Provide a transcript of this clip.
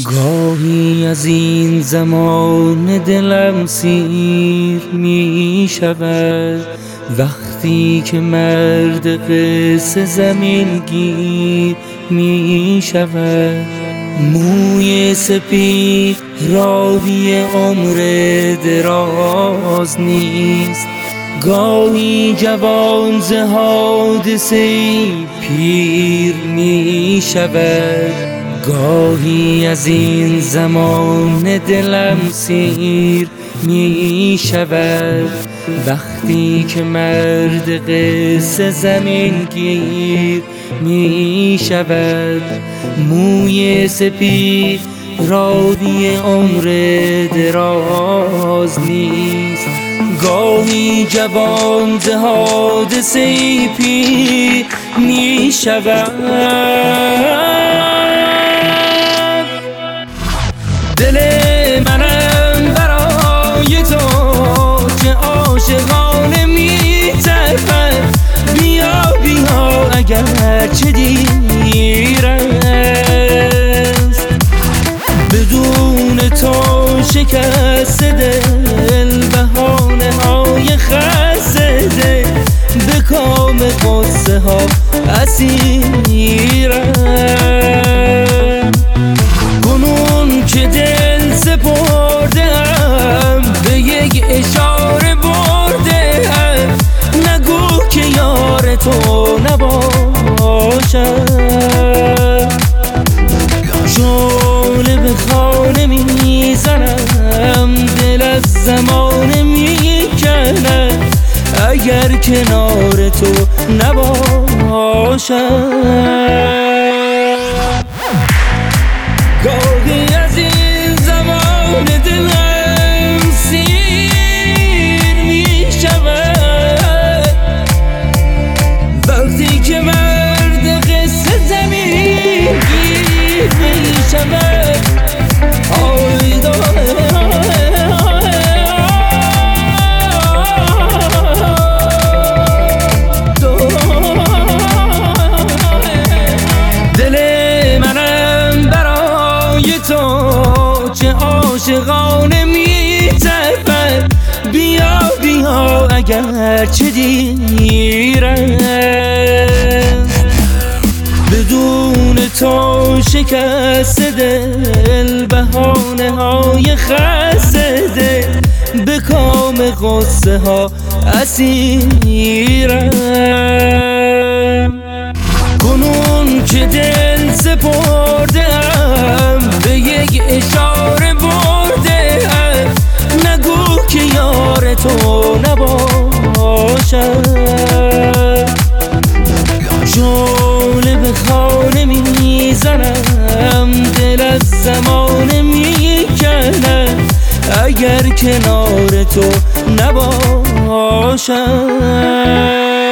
گاهی از این زمان دلم سیر می شود، وقتی که مرد قصه زمین گیر می شود. موی سپید راوی عمر دراز نیست، گاهی جوان ز حادثه پیر می شود. گاهی از این زمان دلم سیر می شود، وقتی که مرد قصه زمین گیر می شود. موی سپید راوی عمر دراز نیست، گاهی جوان ز حادثه پیر می شود. دل منم برای تو که عاشقانه می تپد، بیا بیا اگر چه دیر است. بدون تو شکست دل، بهانه های خسته دل، به کام قصه ها اسیرم. کنون که دل سپردم، به یک اشاره بردم، نگو که یار تو نباشم. شعله به خانه میزنم، دل از زمانه میکنم، اگر کنار تو نباشم. گاهی از این زمان دلم سیر می شود، وقتی که مرد قصه زمین گیر می شود. دل منم برای تو چه عاشقانه می تپد، بیا بیا اگر چه دیر است. بدون تو شکست دل، بهانه های خسته دل، به کام قصه ها اسیرم. کنون که دل سپردم، به یک اشاره بردم، نگو که یار تو نباشم. شعله به خانه میزنم، دل از زمانه میکنم، اگر کنار تو نباشم.